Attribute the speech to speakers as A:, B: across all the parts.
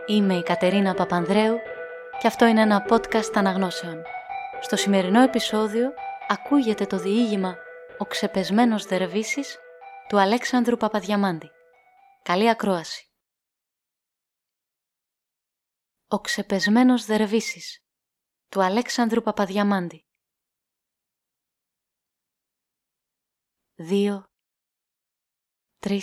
A: Είμαι η Κατερίνα Παπανδρέου και αυτό είναι ένα podcast αναγνώσεων. Στο σημερινό επεισόδιο ακούγεται το διήγημα «Ο ξεπεσμένος Δερβίσης» του Αλέξανδρου Παπαδιαμάντη. Καλή ακρόαση. «Ο ξεπεσμένος Δερβίσης» του Αλέξανδρου Παπαδιαμάντη. 2, 3,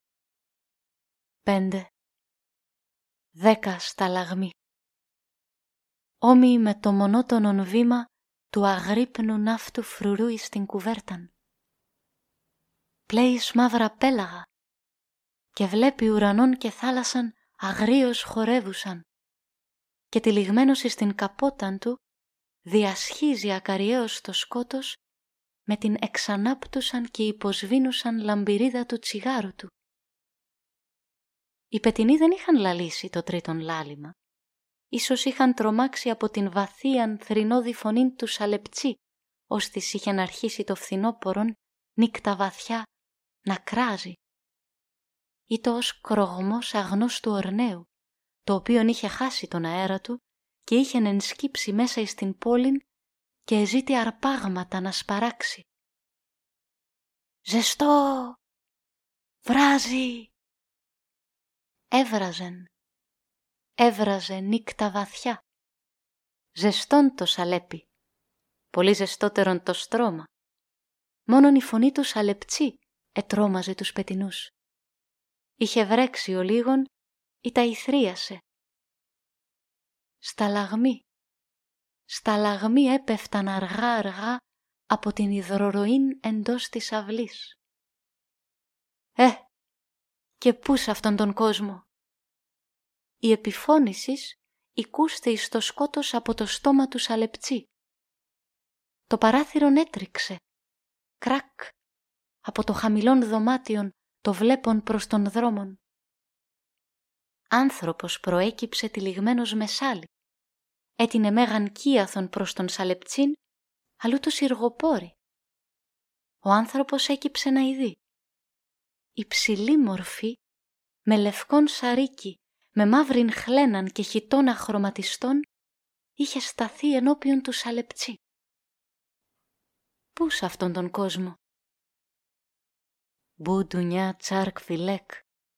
A: 5, 10 σταλαγμοί. Όμοιοι με το μονότονον βήμα του αγρύπνου ναύτου φρουρούι στην κουβέρταν. Πλέει μαύρα πέλαγα και βλέπει ουρανών και θάλασσαν αγρίως χορεύουσαν και τυλιγμένος εις την καπόταν του διασχίζει ακαριέως το σκότος με την εξανάπτουσαν και υποσβήνουσαν λαμπυρίδα του τσιγάρου του. Οι πετεινοί δεν είχαν λαλήσει το τρίτον λάλημα. Ίσως είχαν τρομάξει από την βαθίαν θρηνώδη φωνήν του σαλεψί, ώστις είχαν αρχίσει το φθινόπωρον νύκτα βαθιά να κράζει. Ή το ως κρογμός αγνώστου ορναίου, το οποίον είχε χάσει τον αέρα του και είχεν ενσκύψει μέσα εις την πόλην και εζήτη αρπάγματα να σπαράξει. «Ζεστό! Βράζει!» Έβραζε νύκτα βαθιά. Ζεστόν το σαλέπι, πολύ ζεστότερον το στρώμα. Μόνον η φωνή του σαλεψί ετρώμαζε τους πετεινούς. Είχε βρέξει ο λίγον ή τα ηθρίασε. Σταλαγμοί έπεφταν αργά από την υδροροήν εντός της αυλής. Και πού σ' αυτόν τον κόσμο! Η επιφώνησης οικούστε εις το σκότος από το στόμα του σαλεψί. Το παράθυρον έτριξε. Κρακ! Από το χαμηλόν δωμάτιον το βλέπον προς τον δρόμον. Άνθρωπος προέκυψε τυλιγμένος με σάλι. Έτεινε μέγαν κύαθον προς τον σαλεψίν, αλλού το σιργοπόρι. Ο άνθρωπος έκυψε να ειδεί. Υψηλή μορφή, με λευκόν σαρίκι, με μαύρην χλέναν και χιτώνα χρωματιστών, είχε σταθεί ενώπιον του σαλεψί. Πού σ' αυτόν τον κόσμο! «Μπου ντουνιά τσάρκ φιλέκ».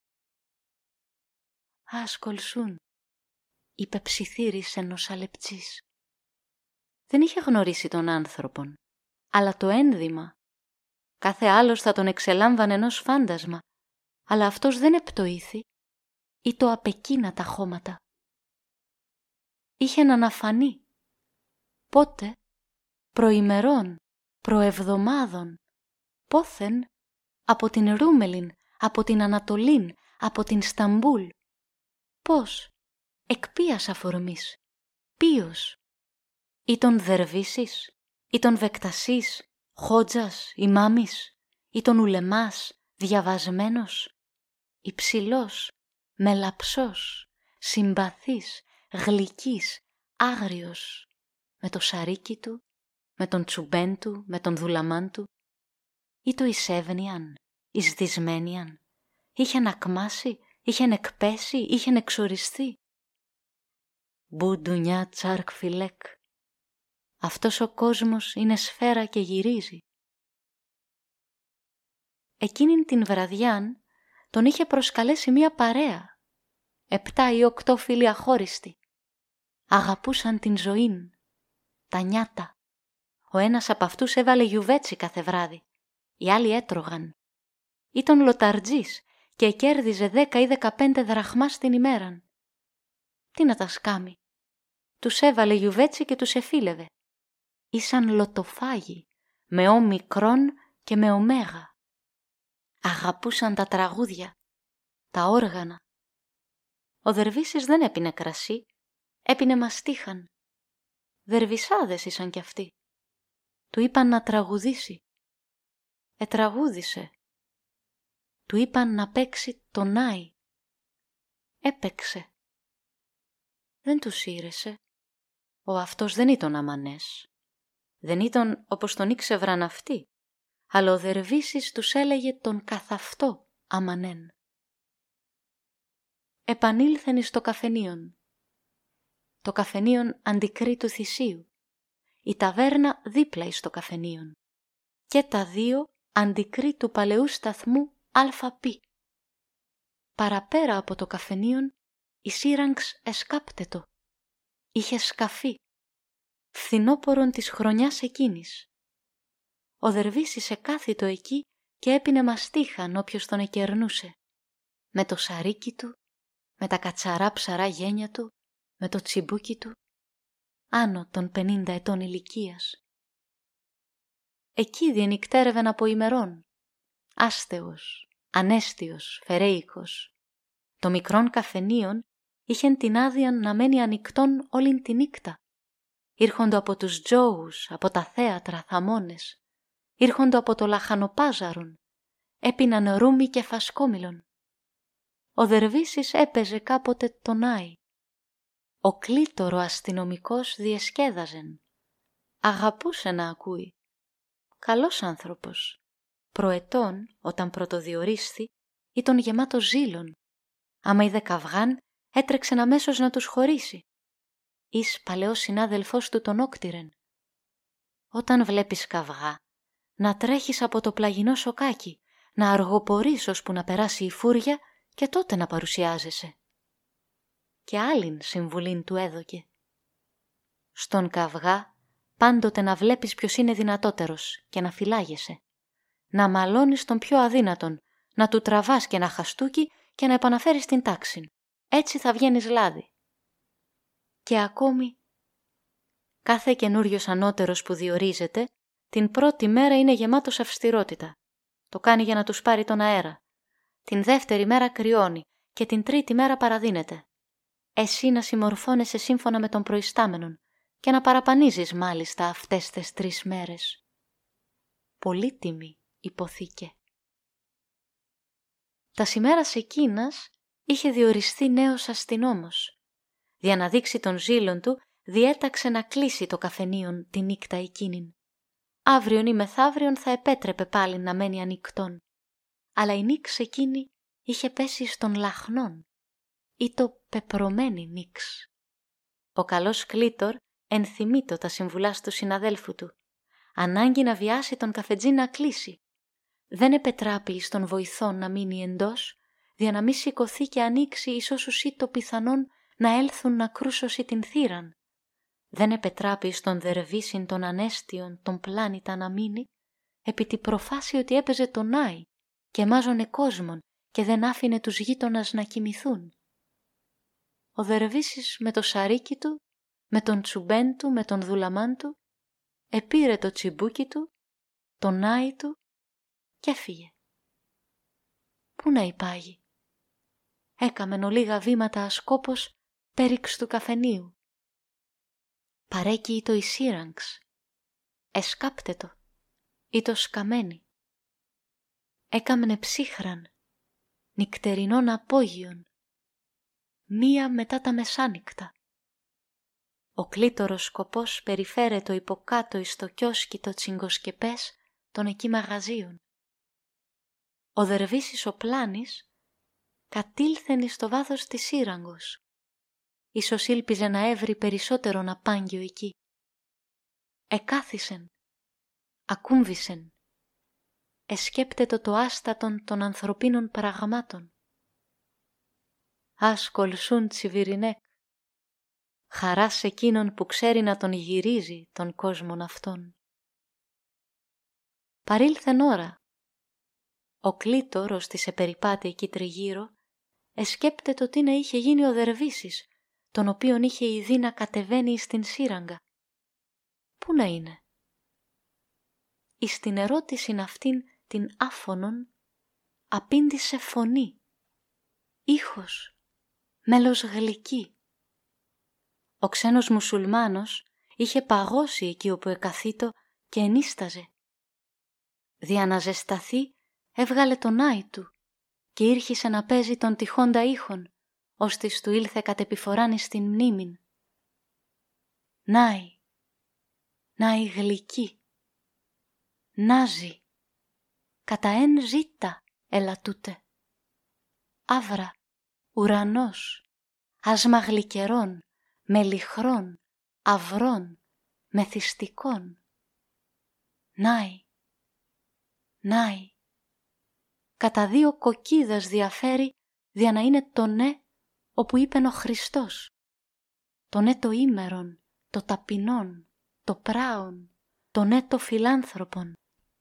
A: «Άσκολσούν», είπε ψιθύρισεν ο σαλεψής. Δεν είχε γνωρίσει τον άνθρωπον, αλλά το ένδυμα. Κάθε άλλος θα τον εξελάμβανε ενός φάντασμα, αλλά αυτός δεν επτοήθη ή το απεκίνα τα χώματα. Είχε να αναφανεί. Πότε, προημερών, προεβδομάδων, πόθεν, από την Ρούμελιν, από την Ανατολήν, από την Σταμπούλ. Πώς, εκ ποίας αφορμής, ποιος, ή τον Δερβίσης, ή τον Βεκτασής, Χότζας, ημάμις, ή τον Ουλεμάς, διαβασμένος, υψηλός, μελαψός, συμπαθής, γλυκής, άγριος, με το σαρίκι του, με τον τσουμπέν του, με τον δουλαμάν του, ή το εισέβνιαν, εισδυσμένιαν, είχεν ακμάσει, είχεν εκπέσει, είχεν εξοριστεί. «Μπου ντουνιά τσάρκ φιλέκ». Αυτός ο κόσμος είναι σφαίρα και γυρίζει. Εκείνην την βραδιάν τον είχε προσκαλέσει μία παρέα. 7 ή 8 φίλοι αχώριστοι. Αγαπούσαν την ζωήν, τα νιάτα. Ο ένας από αυτούς έβαλε γιουβέτσι κάθε βράδυ. Οι άλλοι έτρωγαν. Ήταν λοταρτζής και κέρδιζε 10 ή 15 δραχμάς την ημέραν. Τι να τα σκάμει! Τους έβαλε γιουβέτσι και τους εφίλευε. Ήσαν λοτοφάγοι, με ο μικρόν και με ωμέγα. Αγαπούσαν τα τραγούδια, τα όργανα. Ο Δερβίσης δεν έπινε κρασί, έπινε μαστίχαν. Δερβισάδες ήσαν κι αυτοί. Του είπαν να τραγουδήσει. Τραγούδισε. Του είπαν να παίξει το νάι. Έπαιξε. Δεν τους ήρεσε. Ο αυτός δεν ήταν αμανές. Δεν ήταν όπως τον ήξευραν αυτοί, αλλά ο Δερβίσης τους έλεγε τον καθ' αυτό αμανέν. επανήλθεν εις το καφενείον. Το καφενείον αντικρύ του θυσίου, η ταβέρνα δίπλα εις το καφενείον, και τα δύο αντικρύ του παλαιού σταθμού ΑΠ. Παραπέρα από το καφενείον η σύραγγς εσκάπτετο, είχε σκαφί, φθινόπωρον της χρονιάς εκείνης. Ο Δερβίσης εκάθιτο εκεί και έπινε μαστίχαν όποιος τον εκερνούσε, με το σαρίκι του, με τα κατσαρά ψαρά γένια του, με το τσιμπούκι του, άνω των 50 ετών ηλικίας. Εκεί διενυκτέρευεν από ημερών, άστεος, ανέστιος, φερέικος. Το μικρόν καφενείον είχεν την άδεια να μένει ανοιχτόν όλην τη νύκτα. Ήρχοντο από τους τζόους, από τα θέατρα, θαμώνες. Ήρχοντο από το λαχανοπάζαρον. Έπιναν ρούμι και φασκόμηλον. Ο Δερβίσης έπαιζε κάποτε τον Άι. Ο Κλήτορο αστυνομικός διεσκέδαζεν. Αγαπούσε να ακούει. Καλός άνθρωπος. Προετών, όταν πρωτοδιορίσθη, ήταν γεμάτο ζήλων. Άμα είδε καυγάν, έτρεξεν αμέσως να τους χωρίσει. Εις παλαιός συνάδελφός του τον όκτηρεν. Όταν βλέπεις καυγά, να τρέχεις από το πλαγινό σοκάκι, να αργοπορείς ώσπου να περάσει η φούρια και τότε να παρουσιάζεσαι. Και άλλην συμβουλήν του έδωκε. Στον καυγά πάντοτε να βλέπεις ποιος είναι δυνατότερος και να φυλάγεσαι. Να μαλώνεις τον πιο αδύνατον, να του τραβάς και να χαστούκι και να επαναφέρεις την τάξη. Έτσι θα βγαίνεις λάδι. Και ακόμη, κάθε καινούριος ανώτερος που διορίζεται, την πρώτη μέρα είναι γεμάτος αυστηρότητα. Το κάνει για να τους πάρει τον αέρα. Την δεύτερη μέρα κρυώνει και την τρίτη μέρα παραδίνεται. Εσύ να συμμορφώνεσαι σύμφωνα με τον προϊστάμενον και να παραπανίζεις μάλιστα αυτές τις 3 μέρες. Πολύτιμη υποθήκε. Τα ημέρας εκείνας είχε διοριστεί νέος αστυνόμος. Για να δείξει τον ζήλον του, διέταξε να κλείσει το καφενείον τη νύκτα εκείνην. Αύριον ή μεθαύριον θα επέτρεπε πάλι να μένει ανοιχτόν. Αλλά η νύξ εκείνη είχε πέσει στον λαχνόν, ή το πεπρωμένη νύξ. Ο καλός Κλήτορ ενθυμείτο τα συμβουλάς του συναδέλφου του. Ανάγκη να βιάσει τον καφετζή να κλείσει. Δεν επετράπει στον βοηθόν να μείνει εντός, δια να μη σηκωθεί και ανοίξει εις όσους ή το πιθανόν να έλθουν να κρούσωση την θύραν. Δεν επετράπει στον Δερβίσιν των ανέστιων τον πλάνητα να μείνει, επί τη προφάση ότι έπαιζε τον Άι και μάζωνε κόσμον και δεν άφηνε τους γείτονας να κοιμηθούν. Ο Δερβίσης με το σαρίκι του, με τον τσουμπέν του, με τον δουλαμάν του, επήρε το τσιμπούκι του, τον Άι του και έφυγε. Πού να υπάγει. Έκαμεν ολίγα βήματα ασκόπως πέριξ του καφενείου. Παρέκει το η σύραγγς, εσκάπτετο, ή το σκαμένη. Έκαμνε ψύχραν, νυκτερινών απόγειων, μία μετά τα μεσάνυχτα. Ο Κλήτορος σκοπός περιφέρετο υποκάτω εις το κιόσκι το τσιγκοσκεπές των εκεί μαγαζίων. Ο Δερβίσης ο Πλάνης κατήλθεν εις το βάθος της σύραγγος. Ίσως ήλπιζε να έβρει περισσότερον απάγγιο εκεί. Εκάθισεν, ακούμβησεν, εσκέπτετο το άστατον των ανθρωπίνων πραγμάτων. Άσκολσουν τσιβιρινέκ, χαράς εκείνον που ξέρει να τον γυρίζει τον κόσμον αυτόν. Παρήλθεν ώρα. Ο Κλήτορος της επεριπάτη εκεί τριγύρω, εσκέπτετο τι να είχε γίνει ο Δερβίσης, τον οποίον είχε ειδεί να κατεβαίνει στην σύραγγα. Πού να είναι. Εις την ερώτησιν αυτήν την άφωνον απήντησε φωνή, ήχος, μέλος γλυκή. Ο ξένος μουσουλμάνος είχε παγώσει εκεί όπου εκαθήτο και ενίσταζε. Δια να ζεσταθεί έβγαλε τον Άι του και ήρχισε να παίζει τον τυχόντα ήχον, ώστις του ήλθε κατ' επιφοράν εις την μνήμην. Νάι, νάι γλυκή, νάζει, κατά εν ζήτα έλα τούτε. Άβρα, ουρανός, άσμα γλυκερών, μελιχρών, αυρών, μεθυστικών. Νάι, νάι, κατά δύο κοκκίδας διαφέρει δια να είναι το ναι όπου είπεν ο Χριστός. Το ναι το ήμερον, το ταπεινόν, το πράον, το ναι το φιλάνθρωπον.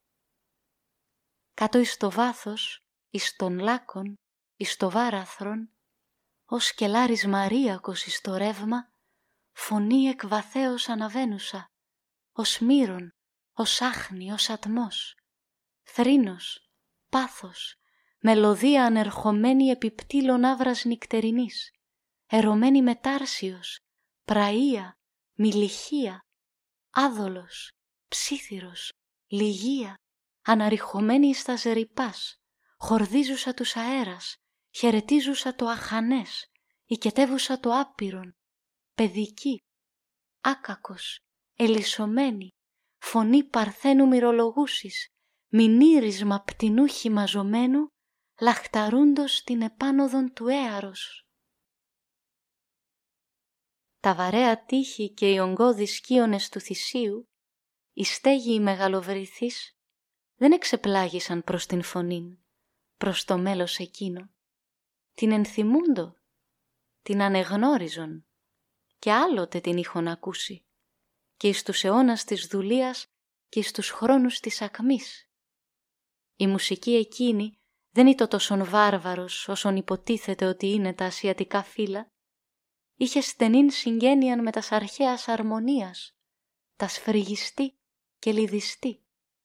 A: Κάτω εις το βάθος, εις των λάκων, εις το βάραθρον, ως κελάρης Μαρίας εις το ρεύμα, φωνή εκ βαθέως αναβαίνουσα, ως μύρον, ως άχνη, ως ατμός, θρήνος, πάθος, μελωδία ανερχομένη επιπτήλων άβρας νυκτερινής, ερωμένη μετάρσιος, πραΐα, μιλιχία, άδολος, ψίθυρος, λυγία, αναρριχωμένη εις τα ζεριπάς, χορδίζουσα τους αέρας, χαιρετίζουσα το αχανές, οικετεύουσα το άπειρον, παιδική, άκακος, ελισσομένη, φωνή παρθένου μυρολογούσης, μηνύρισμα πτηνού χυμαζωμένου, λαχταρούντος την επάνωδον του έαρος. Τα βαρέα τείχη και οι ογκώδεις κύονες του θυσίου, οι στέγοι οι μεγαλοβρύθεις, δεν εξεπλάγησαν προς την φωνήν, προς το μέλος εκείνο. Την ενθυμούντο, την ανεγνώριζον και άλλοτε την είχον ακούσει και εις τους αιώνας της δουλείας και εις τους χρόνους της ακμής. Η μουσική εκείνη δεν ήταν τόσον βάρβαρος όσον υποτίθεται ότι είναι τα ασιατικά φύλλα. Είχε στενήν συγγένειαν με τας αρχαίας αρμονίας, τας φρυγιστή και λυδιστή.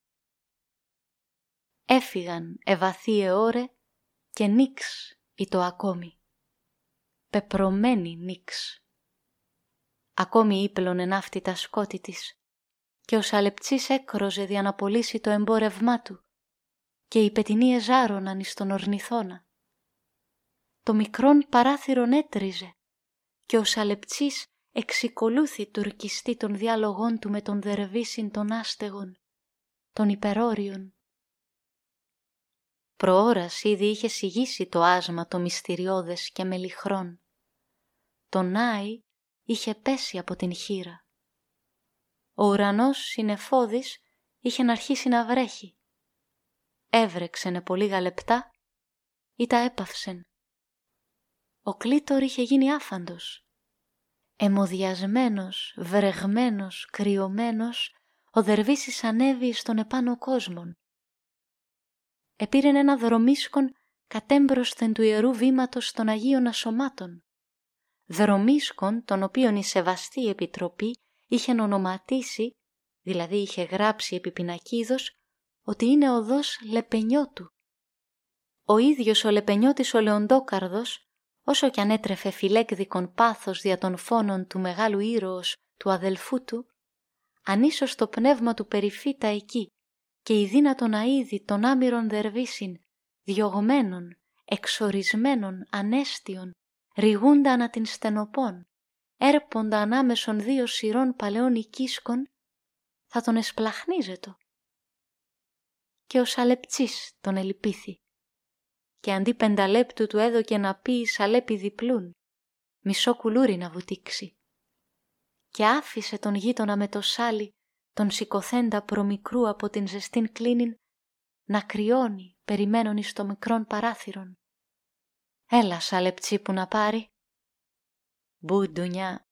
A: Έφυγαν ευαθείε ώρε και νίξ ήτο ακόμη. Πεπρωμένη νίξ. Ακόμη ύπλωνε ναύτη τα σκότη της και ο σαλεψής έκροζε δια να πωλήσει το εμπόρευμά του και οι πετινίες ζάρωναν εις τον ορνηθώνα. Το μικρόν παράθυρον έτριζε και ο σαλεψής εξικολούθη τουρκιστή των διάλογών του με τον δερβίσιν των άστεγων, των υπερόριων. Προώρας ήδη είχε σιγήσει το άσμα το μυστηριώδες και μελιχρόν. Το νάι είχε πέσει από την χήρα. Ο ουρανός συνεφώδης είχε να αρχίσει να βρέχει. Έβρεξενε по λίγα λεπτά ή τα έπαυσεν. Ο κλήτορ είχε γίνει άφαντος. Εμοδιασμένος, βρεγμένος, κρυωμένος, ο δερβίσης ανέβη στον επάνω κόσμον. Επήρεν ένα δρομίσκον κατέμπροσθεν του ιερού βήματος των Αγίων Ασωμάτων. Δρομίσκον τον οποίον η Σεβαστή Επιτροπή είχε ονοματίσει, δηλαδή είχε γράψει επί πινακίδος, ότι είναι οδός Λεπενιώτου. Ο ίδιος ο Λεπενιώτης ο Λεοντόκαρδος, όσο κι αν έτρεφε φιλέκδικον πάθος δια των φόνων του μεγάλου ήρωος του αδελφού του, αν ίσως το πνεύμα του περιφύτα εκεί και η δύνατον αίδη των άμυρων δερβίσιν, διωγμένων, εξορισμένων, ανέστιων, ρηγούντα ανά την στενοπών, έρποντα ανάμεσον δύο σειρών παλαιών οικίσκων, θα τον εσπλαχνίζετο. Και ο σαλεψής τον ελυπήθη, και αντί 5 λέπτου του έδωκε να πει σαλέπι διπλούν, μισό κουλούρι να βουτήξει. Και άφησε τον γείτονα με το σάλι, τον σηκωθέντα προμικρού από την ζεστήν κλίνην, να κρυώνει περιμένων εις το μικρόν παράθυρον. Έλα σαλεψί που να πάρει. Μπουντουνιά.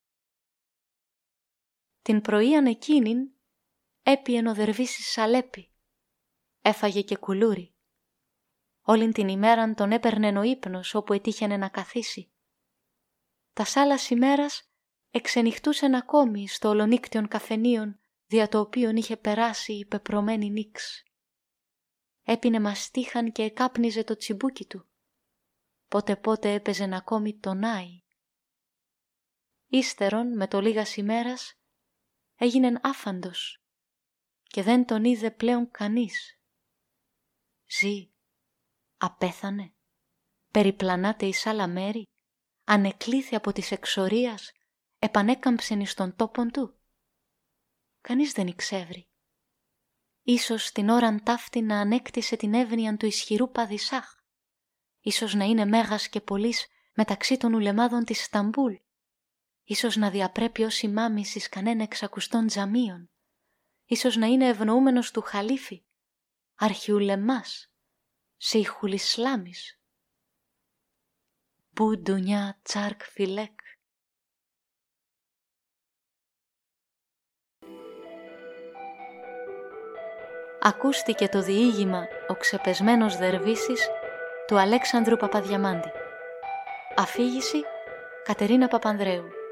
A: Την πρωίαν εκείνην έπιεν ο δερβίσης σαλέπι. Έφαγε και κουλούρι. Όλην την ημέραν τον έπαιρνεν ο ύπνος όπου ετύχαινε να καθίσει. Τας άλλας ημέρας εξενυχτούσεν ακόμη στο ολονύκτιον καφενείον δια το οποίον είχε περάσει η πεπρωμένη νίξ. Έπινε μαστίχαν και εκάπνιζε το τσιμπούκι του. Πότε έπαιζεν ακόμη το νάι. Ύστερον με το λίγας ημέρας έγινεν άφαντος και δεν τον είδε πλέον κανείς. Ζει, απέθανε, περιπλανάται εις άλλα μέρη, ανεκλήθη από της εξορίας, επανέκαμψεν εις τον τόπον του. Κανείς δεν ηξεύρει. Ίσως την ώραν ταύτη να ανέκτησε την εύνοιαν του ισχυρού Παδισάχ. Ίσως να είναι μέγας και πολύς μεταξύ των ουλεμάδων της Σταμπούλ, ίσως να διαπρέπει ως ημάμις εις κανένα εξακουστών τζαμίων, ίσως να είναι ευνοούμενος του χαλίφη, αρχιουλεμάς, Σεϊχουλ Ισλάμις. Που ντουνιά τσάρκ φιλέκ. Ακούστηκε το διήγημα «Ο ξεπεσμένος Δερβίσης» του Αλέξανδρου Παπαδιαμάντη. Αφήγηση Κατερίνα Παπανδρέου.